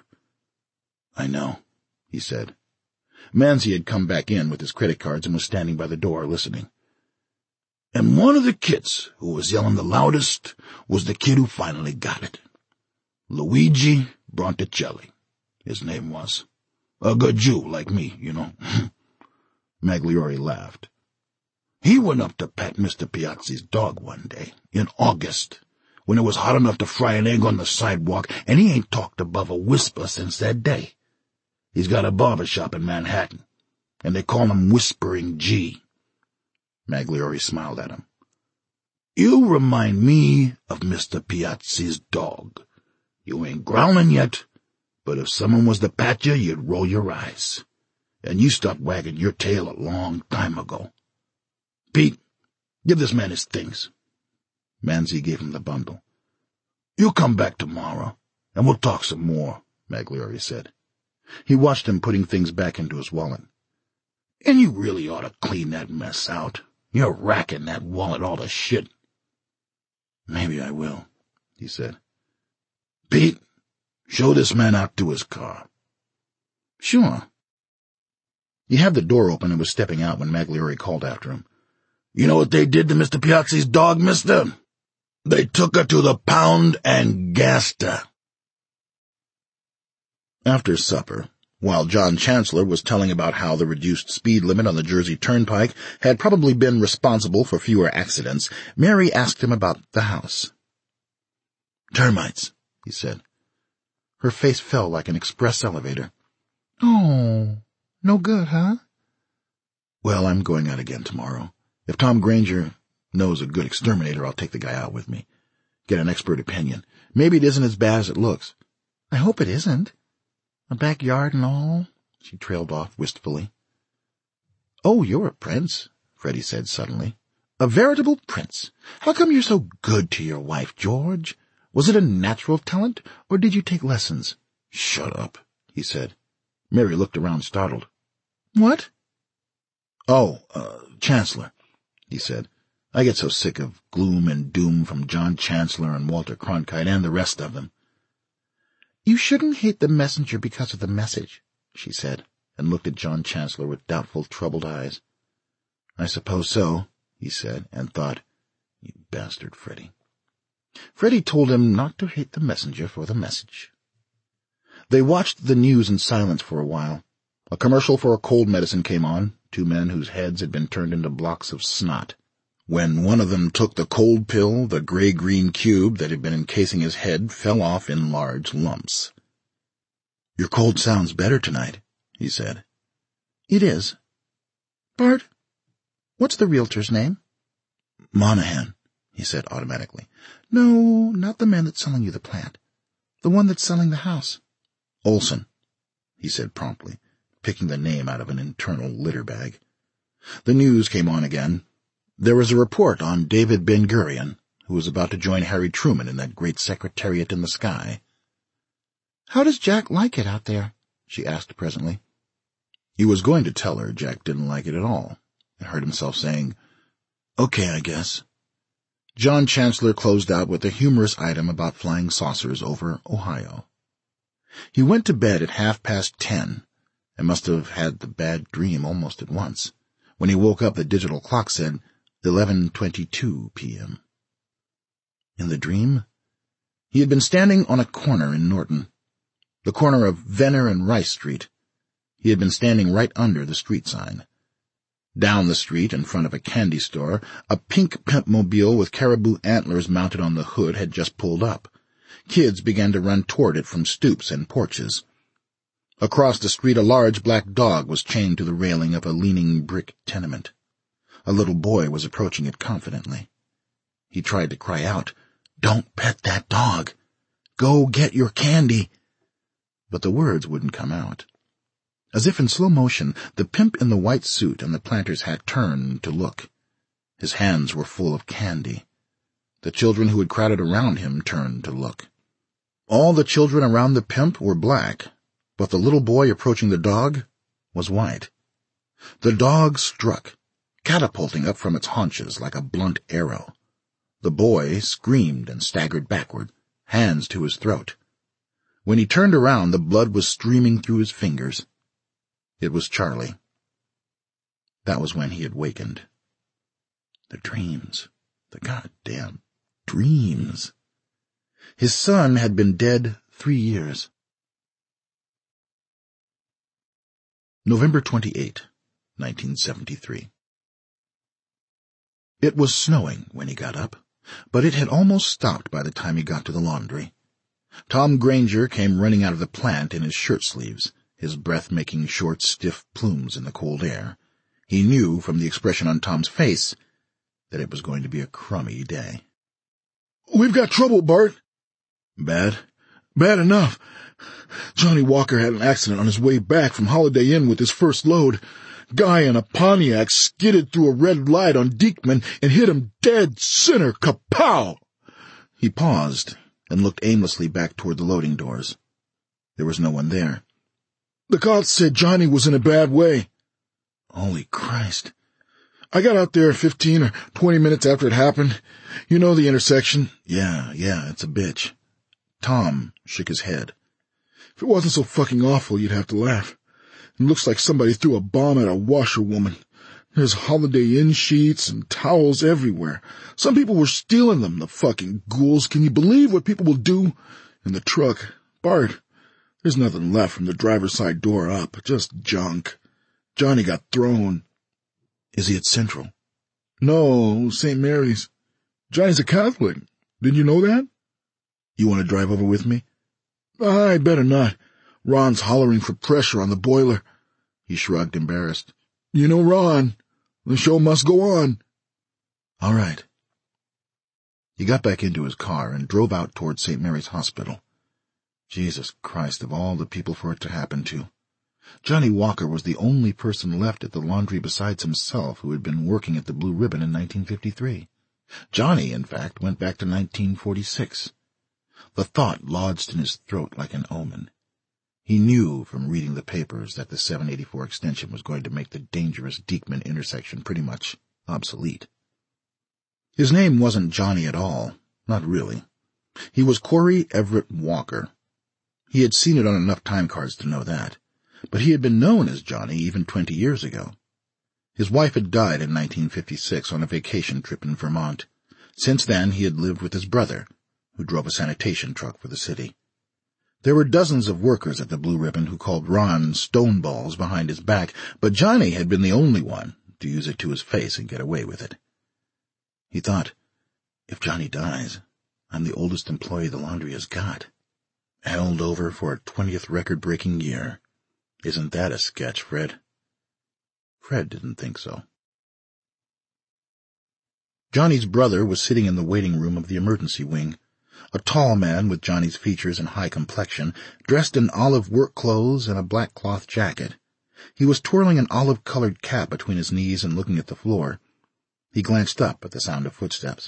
A: "I know," he said. Manzi had come back in with his credit cards and was standing by the door listening. "And one of the kids who was yelling the loudest was the kid who finally got it. Luigi Bronticelli, his name was. A good Jew like me, you know." Magliore laughed. "He went up to pet Mr. Piazzi's dog one day, in August, when it was hot enough to fry an egg on the sidewalk, and he ain't talked above a whisper since that day. He's got a barber shop in Manhattan, and they call him Whispering G." Magliore smiled at him. "You remind me of Mr. Piazzi's dog. You ain't growling yet, but if someone was to pat you, you'd roll your eyes. And you stopped wagging your tail a long time ago. Pete, give this man his things." Manzi gave him the bundle. "You come back tomorrow, and we'll talk some more," Magliore said. He watched him putting things back into his wallet. "And you really ought to clean that mess out. You're racking that wallet all to shit." "Maybe I will," he said. "Pete, show this man out to his car." "Sure." He had the door open and was stepping out when Magliore called after him. "You know what they did to Mr. Piazzi's dog, mister? They took her to the pound and gassed her." After supper, while John Chancellor was telling about how the reduced speed limit on the Jersey Turnpike had probably been responsible for fewer accidents, Mary asked him about the house. "Termites," he said. Her face fell like an express elevator.
B: Oh, no good, huh?
A: Well, I'm going out again tomorrow. If Tom Granger knows a good exterminator, I'll take the guy out with me. Get an expert opinion. Maybe it isn't as bad as it looks.
B: I hope it isn't. A backyard and all.
A: She trailed off wistfully. Oh, you're a prince, Freddie said suddenly. A veritable prince. How come you're so good to your wife, George? Was it a natural talent, or did you take lessons? Shut up, he said. Mary looked around startled.
B: What?
A: Oh, Chancellor, he said. I get so sick of gloom and doom from John Chancellor and Walter Cronkite and the rest of them.
B: You shouldn't hate the messenger because of the message,
A: she said, and looked at John Chancellor with doubtful, troubled eyes. I suppose so, he said, and thought, you bastard, Freddie. Freddie told him not to hate the messenger for the message. They watched the news in silence for a while. A commercial for a cold medicine came on, 2 men whose heads had been turned into blocks of snot. When one of them took the cold pill, the gray-green cube that had been encasing his head fell off in large lumps. Your cold sounds better tonight, he said.
B: It is. Bart, what's the realtor's name?
A: Monahan, he said automatically.
B: No, not the man that's selling you the plant. The one that's selling the house.
A: Olson, he said promptly, picking the name out of an internal litter bag. The news came on again. There was a report on David Ben-Gurion, who was about to join Harry Truman in that great secretariat in the sky.
B: How does Jack like it out there? She asked presently.
A: He was going to tell her Jack didn't like it at all, and heard himself saying, Okay, I guess. John Chancellor closed out with a humorous item about flying saucers over Ohio. He went to bed at 10:30, and must have had the bad dream almost at once. When he woke up, the digital clock said 11:22 p.m. In the dream, he had been standing on a corner in Norton, the corner of Venner and Rice Street. He had been standing right under the street sign. Down the street, in front of a candy store, a pink pimpmobile with caribou antlers mounted on the hood had just pulled up. Kids began to run toward it from stoops and porches. Across the street, a large black dog was chained to the railing of a leaning brick tenement. A little boy was approaching it confidently. He tried to cry out, "Don't pet that dog! Go get your candy!" But the words wouldn't come out. As if in slow motion, the pimp in the white suit and the planter's hat turned to look. His hands were full of candy. The children who had crowded around him turned to look. All the children around the pimp were black, but the little boy approaching the dog was white. The dog struck, catapulting up from its haunches like a blunt arrow. The boy screamed and staggered backward, hands to his throat. When he turned around, the blood was streaming through his fingers. It was Charlie. That was when he had wakened. The dreams, the goddamn dreams. His son had been dead 3 years. November 28, 1973. It was snowing when he got up, but it had almost stopped by the time he got to the laundry. Tom Granger came running out of the plant in his shirt sleeves, his breath making short, stiff plumes in the cold air. He knew from the expression on Tom's face that it was going to be a crummy day.
B: "We've got trouble, Bart."
A: "Bad?"
B: "Bad enough. Johnny Walker had an accident on his way back from Holiday Inn with his first load. Guy in a Pontiac skidded through a red light on Diekman and hit him dead center. Kapow!"
A: He paused and looked aimlessly back toward the loading doors. There was no one there.
B: "The cops said Johnny was in a bad way."
A: "Holy Christ."
B: "I got out there 15 or 20 minutes after it happened. You know the intersection."
A: Yeah, it's a bitch." Tom shook his head.
B: "If it wasn't so fucking awful, you'd have to laugh. It looks like somebody threw a bomb at a washerwoman. There's Holiday Inn sheets and towels everywhere. Some people were stealing them, the fucking ghouls. Can you believe what people will do? In the truck, Bart, there's nothing left from the driver's side door up, just junk. Johnny got thrown."
A: "Is he at Central?"
B: "No, St. Mary's. Johnny's a Catholic. Didn't you know that?"
A: "You want to drive over with me?"
B: I better not. Ron's hollering for pressure on the boiler.
A: He shrugged, embarrassed.
B: You know Ron. The show must go on.
A: All right. He got back into his car and drove out toward St. Mary's Hospital. Jesus Christ, of all the people for it to happen to. Johnny Walker was the only person left at the laundry besides himself who had been working at the Blue Ribbon in 1953. Johnny, in fact, went back to 1946. The thought lodged in his throat like an omen. He knew from reading the papers that the 784 extension was going to make the dangerous Diekman intersection pretty much obsolete. His name wasn't Johnny at all, not really. He was Corey Everett Walker. He had seen it on enough time cards to know that, but he had been known as Johnny even 20 years ago. His wife had died in 1956 on a vacation trip in Vermont. Since then, he had lived with his brother, who drove a sanitation truck for the city. There were dozens of workers at the Blue Ribbon who called Ron stoneballs behind his back, but Johnny had been the only one to use it to his face and get away with it. He thought, if Johnny dies, I'm the oldest employee the laundry has got. Held over for a 20th record-breaking year. Isn't that a sketch, Fred? Fred didn't think so. Johnny's brother was sitting in the waiting room of the emergency wing. A tall man with Johnny's features and high complexion, dressed in olive work clothes and a black cloth jacket. He was twirling an olive-colored cap between his knees and looking at the floor. He glanced up at the sound of footsteps.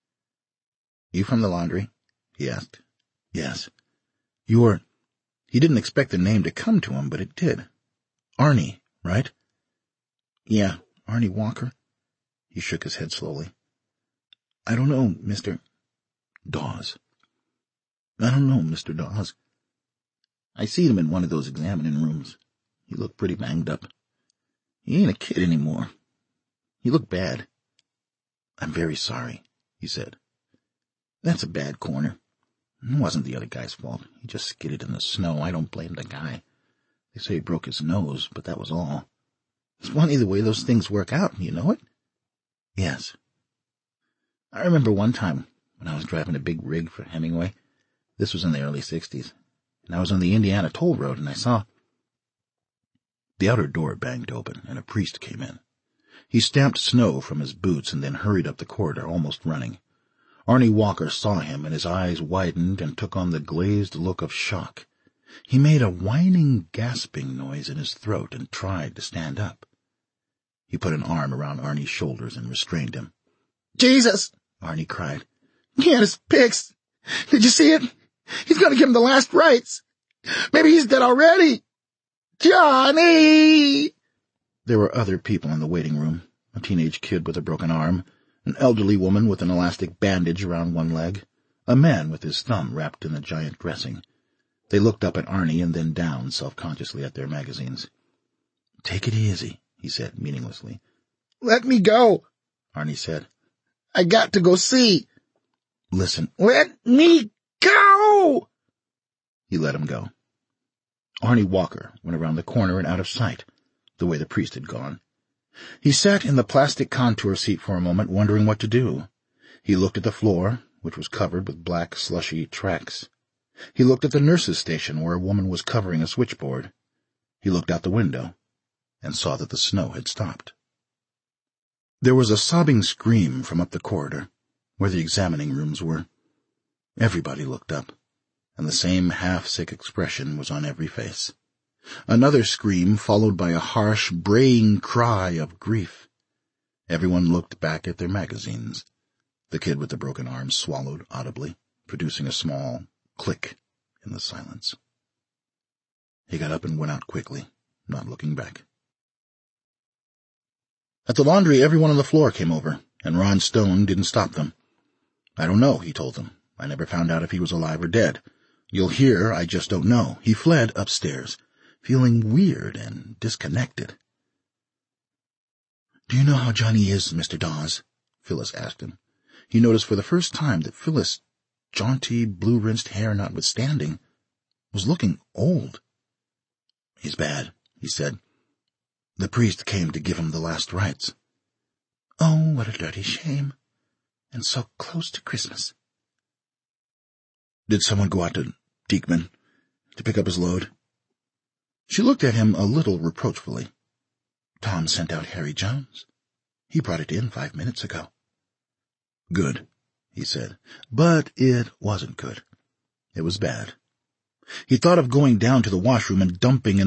A: You from the laundry? He asked. Yes. You're... He didn't expect the name to come to him, but it did. Arnie, right? Yeah, Arnie Walker. He shook his head slowly. I don't know, Mr. Dawes. I don't know, Mr. Dawes. I seen him in one of those examining rooms. He looked pretty banged up. He ain't a kid anymore. He looked bad. I'm very sorry, he said. That's a bad corner. It wasn't the other guy's fault. He just skidded in the snow. I don't blame the guy. They say he broke his nose, but that was all. It's funny the way those things work out, you know it? Yes. I remember one time when I was driving a big rig for Hemingway. This was in the early 60s. And I was on the Indiana toll road, and I saw... The outer door banged open, and a priest came in. He stamped snow from his boots and then hurried up the corridor, almost running. Arnie Walker saw him, and his eyes widened and took on the glazed look of shock. He made a whining, gasping noise in his throat and tried to stand up. He put an arm around Arnie's shoulders and restrained him. Jesus! Arnie cried. He had his picks. Did you see it? He's going to give him the last rites. Maybe he's dead already. Johnny! There were other people in the waiting room, a teenage kid with a broken arm, an elderly woman with an elastic bandage around one leg, a man with his thumb wrapped in a giant dressing. They looked up at Arnie and then down self-consciously at their magazines. Take it easy, he said meaninglessly. Let me go, Arnie said. I got to go see. Listen. Let me go! He let him go. Arnie Walker went around the corner and out of sight, the way the priest had gone. He sat in the plastic contour seat for a moment, wondering what to do. He looked at the floor, which was covered with black, slushy tracks. He looked at the nurse's station, where a woman was covering a switchboard. He looked out the window and saw that the snow had stopped. There was a sobbing scream from up the corridor, where the examining rooms were. Everybody looked up, and the same half-sick expression was on every face. Another scream, followed by a harsh, braying cry of grief. Everyone looked back at their magazines. The kid with the broken arm swallowed audibly, producing a small click in the silence. He got up and went out quickly, not looking back. At the laundry, everyone on the floor came over, and Ron Stone didn't stop them. I don't know, he told them. I never found out if he was alive or dead. You'll hear, I just don't know. He fled upstairs, feeling weird and disconnected. Do you know how Johnny is, Mr. Dawes? Phyllis asked him. He noticed for the first time that Phyllis, jaunty, blue-rinsed hair notwithstanding, was looking old. He's bad, he said. The priest came to give him the last rites. Oh, what a dirty shame. And so close to Christmas. Did someone go out to Diekman? to pick up his load. She looked at him a little reproachfully. Tom sent out Harry Jones. He brought it in 5 minutes ago. Good, he said, but it wasn't good. It was bad. He thought of going down to the washroom and dumping